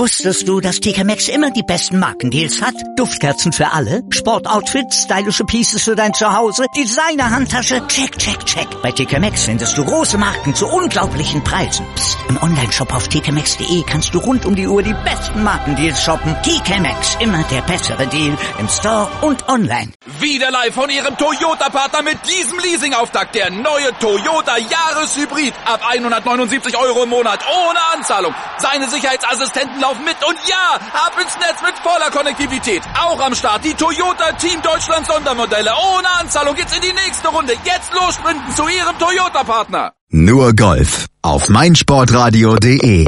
Wusstest du, dass TK Maxx immer die besten Markendeals hat? Duftkerzen für alle, Sportoutfits, stylische Pieces für dein Zuhause, Designer-Handtasche, check, check, check. Bei TK Maxx findest du große Marken zu unglaublichen Preisen. Psst. Im Onlineshop auf tkmaxx.de kannst du rund um die Uhr die besten Markendeals shoppen. TK Maxx, immer der bessere Deal im Store und online. Wieder live von Ihrem Toyota-Partner mit diesem Leasing-Auftakt. Der neue Toyota Jahreshybrid. Ab 179 € im Monat. Ohne Anzahlung. Seine Sicherheitsassistenten laufen mit. Und ja, ab ins Netz mit voller Konnektivität. Auch am Start die Toyota Team Deutschland Sondermodelle. Ohne Anzahlung geht's in die nächste Runde. Jetzt los sprinten zu Ihrem Toyota-Partner. Nur Golf auf meinsportradio.de.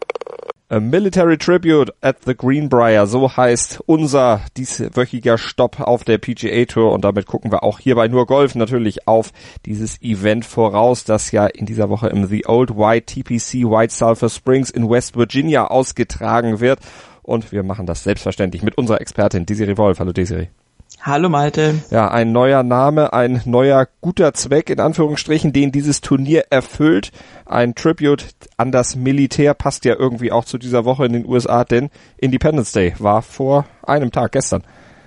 A Military Tribute at the Greenbrier, so heißt unser dieswöchiger Stopp auf der PGA Tour, und damit gucken wir auch hier bei Nur Golf natürlich auf dieses Event voraus, das ja in dieser Woche im The Old White TPC White Sulphur Springs in West Virginia ausgetragen wird, und wir machen das selbstverständlich mit unserer Expertin Desiree Wolf. Hallo Desiree. Hallo Malte. Ja, ein neuer Name, ein neuer guter Zweck in Anführungsstrichen, den dieses Turnier erfüllt. Ein Tribute an das Militär passt ja irgendwie auch zu dieser Woche in den USA, denn Independence Day war vor einem Tag, gestern.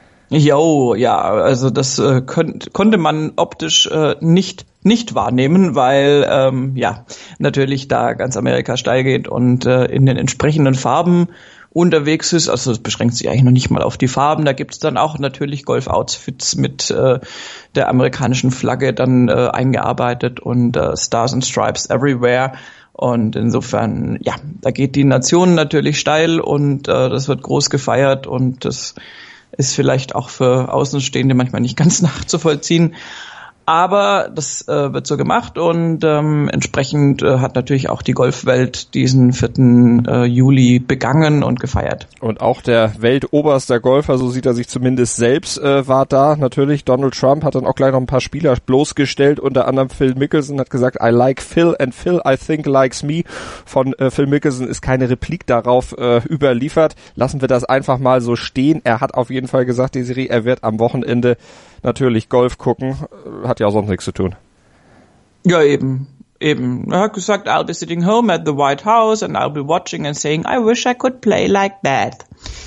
Jo, ja, also das konnte man optisch nicht wahrnehmen, weil natürlich da ganz Amerika steil geht und in den entsprechenden Farben unterwegs ist. Also es beschränkt sich eigentlich noch nicht mal auf die Farben. Da gibt es dann auch natürlich Golf-Outfits mit der amerikanischen Flagge dann eingearbeitet und Stars and Stripes everywhere. Und insofern, ja, da geht die Nation natürlich steil und das wird groß gefeiert, und das ist vielleicht auch für Außenstehende manchmal nicht ganz nachzuvollziehen. Aber das wird so gemacht, und entsprechend hat natürlich auch die Golfwelt diesen 4. Juli begangen und gefeiert. Und auch der weltoberster Golfer, so sieht er sich zumindest selbst, war da. Natürlich, Donald Trump hat dann auch gleich noch ein paar Spieler bloßgestellt, unter anderem Phil Mickelson hat gesagt, I like Phil and Phil I think likes me. Von Phil Mickelson ist keine Replik darauf überliefert. Lassen wir das einfach mal so stehen. Er hat auf jeden Fall gesagt, Desiree, er wird am Wochenende natürlich Golf gucken, hat ja auch sonst nichts zu tun. Ja, eben. Er hat gesagt, I'll be sitting home at the White House and I'll be watching and saying, I wish I could play like that.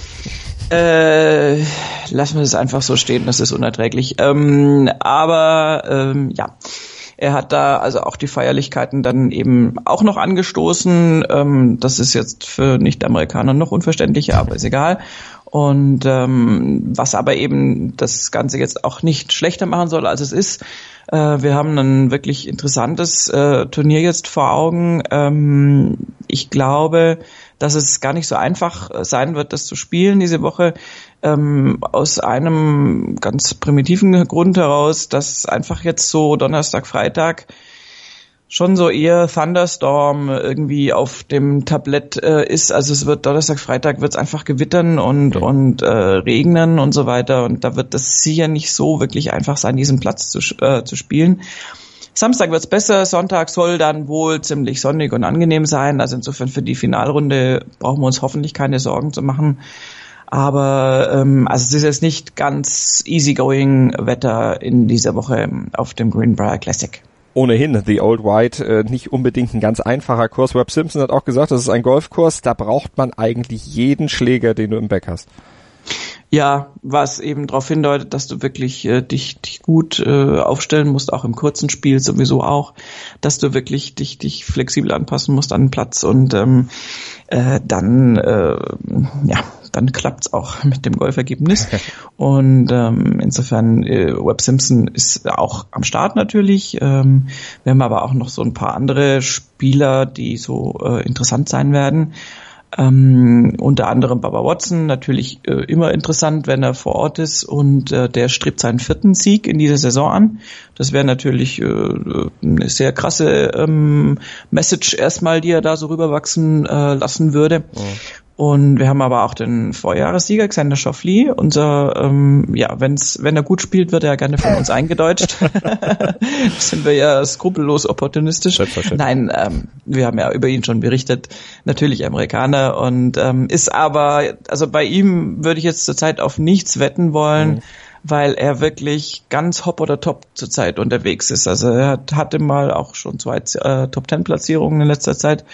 Lassen wir das einfach so stehen, das ist unerträglich. Er hat da also auch die Feierlichkeiten dann eben auch noch angestoßen. Das ist jetzt für Nicht-Amerikaner noch unverständlicher, aber ist egal. Und was aber eben das Ganze jetzt auch nicht schlechter machen soll, als es ist. Wir haben ein wirklich interessantes Turnier jetzt vor Augen. Ich glaube, dass es gar nicht so einfach sein wird, das zu spielen diese Woche. Aus einem ganz primitiven Grund heraus, dass einfach jetzt so Donnerstag, Freitag schon so eher Thunderstorm irgendwie auf dem Tablett ist. Also es wird Donnerstag, Freitag wird es einfach gewittern und regnen und so weiter. Und da wird das sicher nicht so wirklich einfach sein, diesen Platz zu spielen. Samstag wird's besser, Sonntag soll dann wohl ziemlich sonnig und angenehm sein. Also insofern für die Finalrunde brauchen wir uns hoffentlich keine Sorgen zu machen. Aber also es ist jetzt nicht ganz easygoing Wetter in dieser Woche auf dem Greenbrier Classic. Ohnehin, The Old White, nicht unbedingt ein ganz einfacher Kurs. Webb Simpson hat auch gesagt, das ist ein Golfkurs, da braucht man eigentlich jeden Schläger, den du im Bag hast. Ja, was eben darauf hindeutet, dass du wirklich dich gut aufstellen musst, auch im kurzen Spiel sowieso auch, dass du wirklich dich flexibel anpassen musst an den Platz, und dann klappt's auch mit dem Golfergebnis. Und insofern, Webb Simpson ist auch am Start natürlich. Wir haben aber auch noch so ein paar andere Spieler, die so interessant sein werden. Unter anderem Bubba Watson, natürlich immer interessant, wenn er vor Ort ist, und der strebt seinen 4. Sieg in dieser Saison an. Das wäre natürlich eine sehr krasse Message erstmal, die er da so rüberwachsen lassen würde. Oh. Und wir haben aber auch den Vorjahressieger Xander Schauffele. Unser, wenn er gut spielt, wird er gerne von uns eingedeutscht. Sind wir ja skrupellos opportunistisch. Nein, wir haben ja über ihn schon berichtet. Natürlich Amerikaner, und ist aber, also bei ihm würde ich jetzt zurzeit auf nichts wetten wollen, weil er wirklich ganz hopp oder top zurzeit unterwegs ist. Also er hatte mal auch schon 2 Top-10-Platzierungen in letzter Zeit.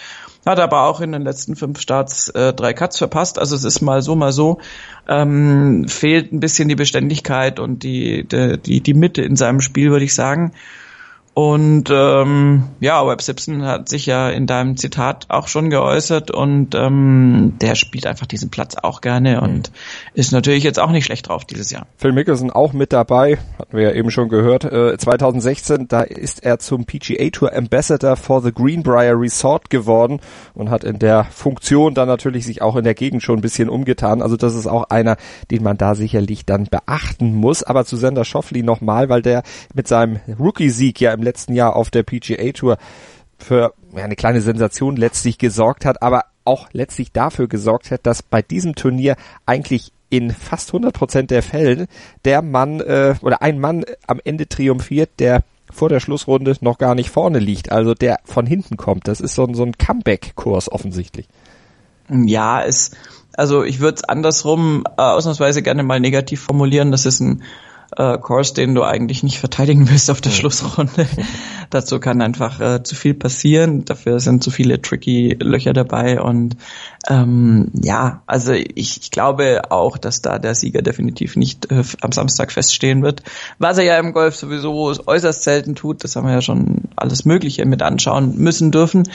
Hat aber auch in den letzten 5 Starts 3 Cuts verpasst. Also es ist mal so. Fehlt ein bisschen die Beständigkeit und die Mitte in seinem Spiel, würde ich sagen. Und Webb Simpson hat sich ja in deinem Zitat auch schon geäußert und der spielt einfach diesen Platz auch gerne und ist natürlich jetzt auch nicht schlecht drauf dieses Jahr. Phil Mickelson auch mit dabei, hatten wir ja eben schon gehört. 2016, da ist er zum PGA Tour Ambassador for the Greenbrier Resort geworden und hat in der Funktion dann natürlich sich auch in der Gegend schon ein bisschen umgetan. Also das ist auch einer, den man da sicherlich dann beachten muss. Aber zu Xander Schauffele nochmal, weil der mit seinem Rookie-Sieg ja im letzten Jahr auf der PGA Tour für eine kleine Sensation letztlich gesorgt hat, aber auch letztlich dafür gesorgt hat, dass bei diesem Turnier eigentlich in fast 100% der Fällen der Mann oder ein Mann am Ende triumphiert, der vor der Schlussrunde noch gar nicht vorne liegt, also der von hinten kommt. Das ist so ein Comeback-Kurs offensichtlich. Ja, also ich würde es andersrum ausnahmsweise gerne mal negativ formulieren. Das ist ein Kurs, den du eigentlich nicht verteidigen willst auf der Schlussrunde. Dazu kann einfach zu viel passieren. Dafür sind zu viele tricky Löcher dabei und also ich glaube auch, dass da der Sieger definitiv nicht am Samstag feststehen wird. Was er ja im Golf sowieso äußerst selten tut, das haben wir ja schon alles Mögliche mit anschauen müssen dürfen.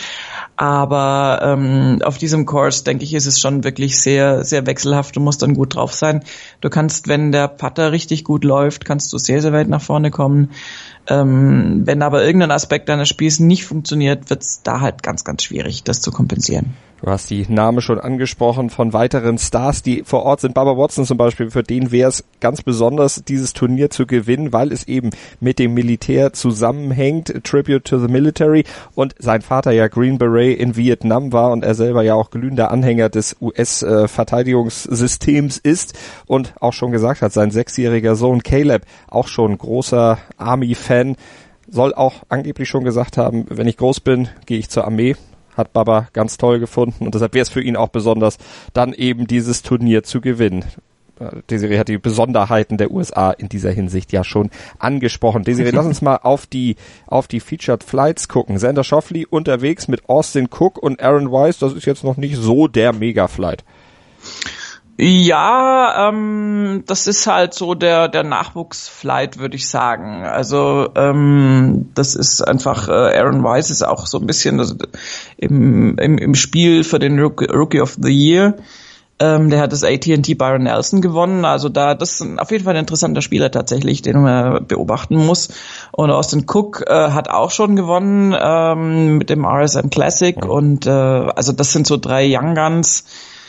Aber auf diesem Kurs, denke ich, ist es schon wirklich sehr, sehr wechselhaft. Du musst dann gut drauf sein. Du kannst, wenn der Putter richtig gut läuft, kannst du sehr, sehr weit nach vorne kommen. Wenn aber irgendein Aspekt deines Spiels nicht funktioniert, wird es da halt ganz, ganz schwierig, das zu kompensieren. Du hast die Namen schon angesprochen von weiteren Stars, die vor Ort sind. Bubba Watson zum Beispiel, für den wäre es ganz besonders, dieses Turnier zu gewinnen, weil es eben mit dem Militär zusammenhängt. Tribute to the Military. Und sein Vater ja Green Beret in Vietnam war und er selber ja auch glühender Anhänger des US-Verteidigungssystems ist und auch schon gesagt hat, sein 6-jähriger Sohn Caleb, auch schon großer Army-Fan, soll auch angeblich schon gesagt haben, wenn ich groß bin, gehe ich zur Armee. Hat Bubba ganz toll gefunden und deshalb wäre es für ihn auch besonders, dann eben dieses Turnier zu gewinnen. Desiree hat die Besonderheiten der USA in dieser Hinsicht ja schon angesprochen. Desiree, lass uns mal auf die Featured Flights gucken. Xander Schauffele unterwegs mit Austin Cook und Aaron Wise, das ist jetzt noch nicht so der Mega-Flight. Ja, das ist halt so der Nachwuchsflight, würde ich sagen. Also das ist einfach, Aaron Wise ist auch so ein bisschen im Spiel für den Rookie of the Year. Der hat das AT&T Byron Nelson gewonnen. Also das ist auf jeden Fall ein interessanter Spieler tatsächlich, den man beobachten muss. Und Austin Cook hat auch schon gewonnen mit dem RSM Classic. Und also das sind so 3 Young Guns.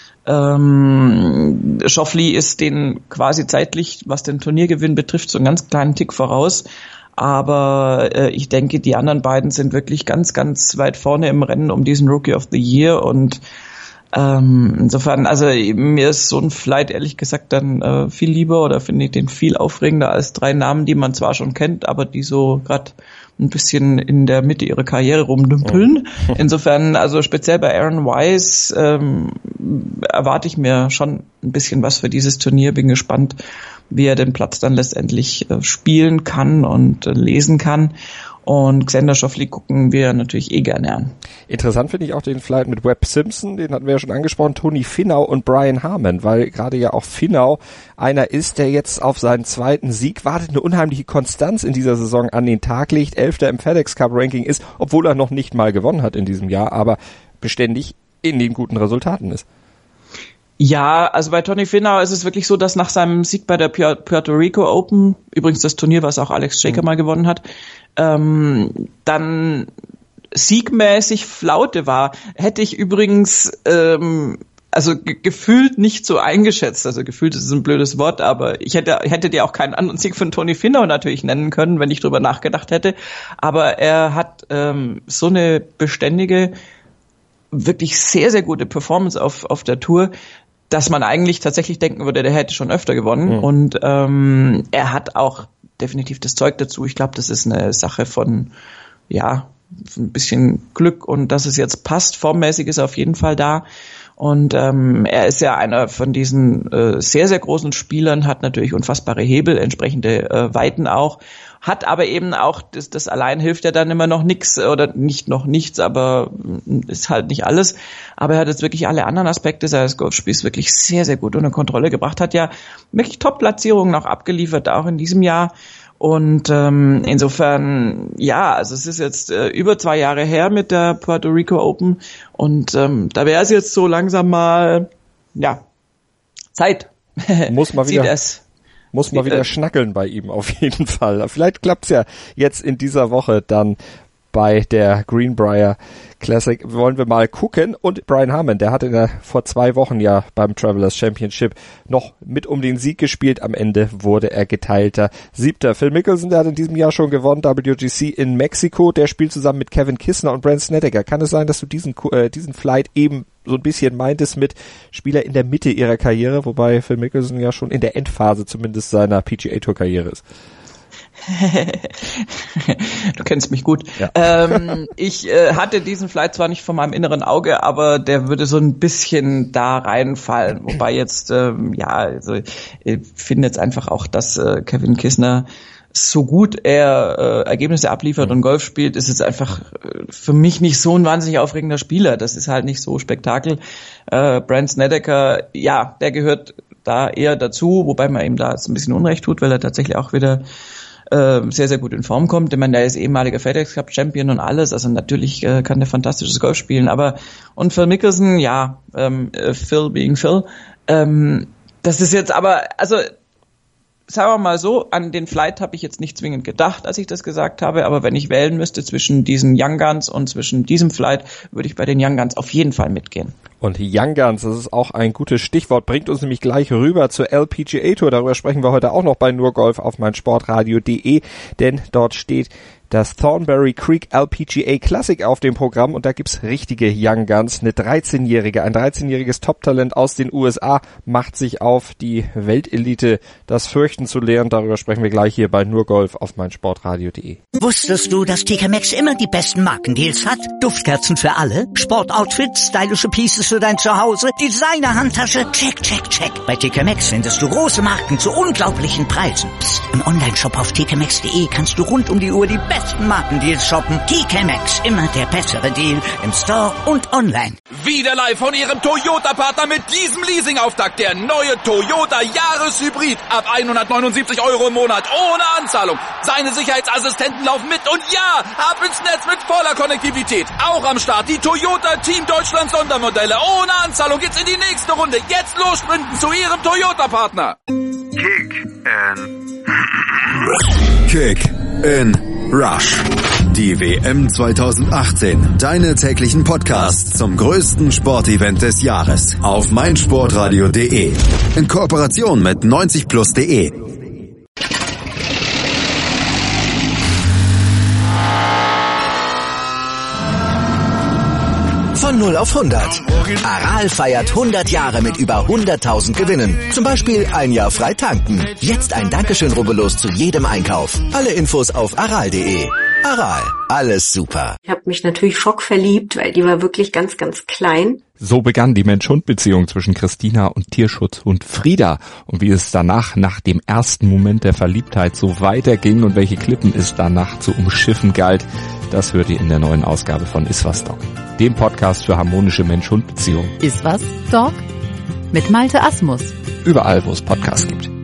Schauffele ist den quasi zeitlich, was den Turniergewinn betrifft, so einen ganz kleinen Tick voraus. Aber ich denke, die anderen beiden sind wirklich ganz, ganz weit vorne im Rennen um diesen Rookie of the Year. Und insofern, also mir ist so ein Flight ehrlich gesagt dann viel lieber oder finde ich den viel aufregender als 3 Namen, die man zwar schon kennt, aber die so gerade ein bisschen in der Mitte ihrer Karriere rumdümpeln. Insofern, also speziell bei Aaron Wise erwarte ich mir schon ein bisschen was für dieses Turnier. Bin gespannt, wie er den Platz dann letztendlich spielen kann und lesen kann. Und Xander Schauffele gucken wir natürlich gerne an. Interessant finde ich auch den Flight mit Webb Simpson, den hatten wir ja schon angesprochen, Tony Finau und Brian Harman, weil gerade ja auch Finau einer ist, der jetzt auf seinen 2. Sieg wartet, eine unheimliche Konstanz in dieser Saison an den Tag legt, 11. im FedEx Cup Ranking ist, obwohl er noch nicht mal gewonnen hat in diesem Jahr, aber beständig in den guten Resultaten ist. Ja, also bei Tony Finau ist es wirklich so, dass nach seinem Sieg bei der Puerto Rico Open, übrigens das Turnier, was auch Alex Shaker mal gewonnen hat, dann siegmäßig Flaute war. Hätte ich übrigens gefühlt nicht so eingeschätzt. Also gefühlt ist ein blödes Wort, aber ich hätte dir auch keinen anderen Sieg von Tony Finau natürlich nennen können, wenn ich drüber nachgedacht hätte. Aber er hat so eine beständige, wirklich sehr, sehr gute Performance auf der Tour, dass man eigentlich tatsächlich denken würde, der hätte schon öfter gewonnen. Mhm. Und er hat auch definitiv das Zeug dazu. Ich glaube, das ist eine Sache von, ja, ein bisschen Glück und dass es jetzt passt. Formmäßig ist er auf jeden Fall da. Und er ist ja einer von diesen sehr, sehr großen Spielern, hat natürlich unfassbare Hebel, entsprechende Weiten auch, hat aber eben auch, das allein hilft ja dann immer noch nichts oder nicht noch nichts, aber ist halt nicht alles. Aber er hat jetzt wirklich alle anderen Aspekte seines Golfspiels wirklich sehr, sehr gut unter Kontrolle gebracht, hat ja wirklich Top-Platzierungen auch abgeliefert, auch in diesem Jahr. Und insofern, ja, also es ist jetzt über 2 Jahre her mit der Puerto Rico Open und da wäre es jetzt so langsam mal, ja, Zeit. Muss mal wieder schnackeln bei ihm auf jeden Fall. Vielleicht klappt's ja jetzt in dieser Woche dann bei der Greenbrier Classic. Wollen wir mal gucken. Und Brian Harman, der hatte vor 2 Wochen ja beim Travelers Championship noch mit um den Sieg gespielt. Am Ende wurde er geteilter 7. Phil Mickelson, der hat in diesem Jahr schon gewonnen, WGC in Mexiko. Der spielt zusammen mit Kevin Kisner und Brandt Snedeker. Kann es sein, dass du diesen Flight eben so ein bisschen meintest mit Spieler in der Mitte ihrer Karriere, wobei Phil Mickelson ja schon in der Endphase zumindest seiner PGA-Tour-Karriere ist? Du kennst mich gut. Ja. Ich hatte diesen Flight zwar nicht vor meinem inneren Auge, aber der würde so ein bisschen da reinfallen. Wobei jetzt, also ich finde jetzt einfach auch, dass Kevin Kisner, so gut er Ergebnisse abliefert und Golf spielt, ist es einfach für mich nicht so ein wahnsinnig aufregender Spieler. Das ist halt nicht so Spektakel. Brandt Snedeker, ja, der gehört da eher dazu, wobei man ihm da jetzt ein bisschen Unrecht tut, weil er tatsächlich auch wieder sehr, sehr gut in Form kommt. Ich meine, der ist ehemaliger FedEx Cup Champion und alles, also natürlich kann der fantastisches Golf spielen, und Phil Mickelson, ja, Phil being Phil, das ist jetzt aber, also sagen wir mal so, an den Flight habe ich jetzt nicht zwingend gedacht, als ich das gesagt habe, aber wenn ich wählen müsste zwischen diesen Young Guns und zwischen diesem Flight, würde ich bei den Young Guns auf jeden Fall mitgehen. Und Young Guns, das ist auch ein gutes Stichwort, bringt uns nämlich gleich rüber zur LPGA Tour. Darüber sprechen wir heute auch noch bei Nur Golf auf meinsportradio.de, denn dort steht das Thornbury Creek LPGA Classic auf dem Programm und da gibt's richtige Young Guns. Ein 13-jähriges Top-Talent aus den USA macht sich auf, die Weltelite das Fürchten zu lernen. Darüber sprechen wir gleich hier bei Nur Golf auf meinsportradio.de. Wusstest du, dass TK Maxx immer die besten Markendeals hat? Duftkerzen für alle, Sportoutfits, stylische Pieces für dein Zuhause, Designer-Handtasche, check, check, check. Bei TK Maxx findest du große Marken zu unglaublichen Preisen. Psst. Im Onlineshop auf tkmaxx.de kannst du rund um die Uhr die besten Markendeals shoppen. TK Maxx, immer der bessere Deal im Store und online. Wieder live von ihrem Toyota-Partner mit diesem Leasing-Auftakt. Der neue Toyota Jahreshybrid. Ab 179 € im Monat. Ohne Anzahlung. Seine Sicherheitsassistenten laufen mit. Und ja, ab ins Netz mit voller Konnektivität. Auch am Start die Toyota Team Deutschland Sondermodelle. Ohne Anzahlung geht's in die nächste Runde. Jetzt los sprinten zu ihrem Toyota-Partner. Kick in Rush. Die WM 2018. Deine täglichen Podcasts zum größten Sportevent des Jahres. Auf meinsportradio.de. In Kooperation mit 90plus.de. Von 0 auf 100. Aral feiert 100 Jahre mit über 100.000 Gewinnen. Zum Beispiel ein Jahr frei tanken. Jetzt ein Dankeschön, rubbellos zu jedem Einkauf. Alle Infos auf aral.de. Aral, alles super. Ich habe mich natürlich schockverliebt, weil die war wirklich ganz, ganz klein. So begann die Mensch-Hund-Beziehung zwischen Christina und Tierschutzhund Frieda. Und wie es danach, nach dem ersten Moment der Verliebtheit, so weiterging und welche Klippen es danach zu umschiffen galt, das hört ihr in der neuen Ausgabe von Iswas Dog, dem Podcast für harmonische Mensch-Hund-Beziehungen. Iswas Dog? Mit Malte Asmus. Überall, wo es Podcasts gibt.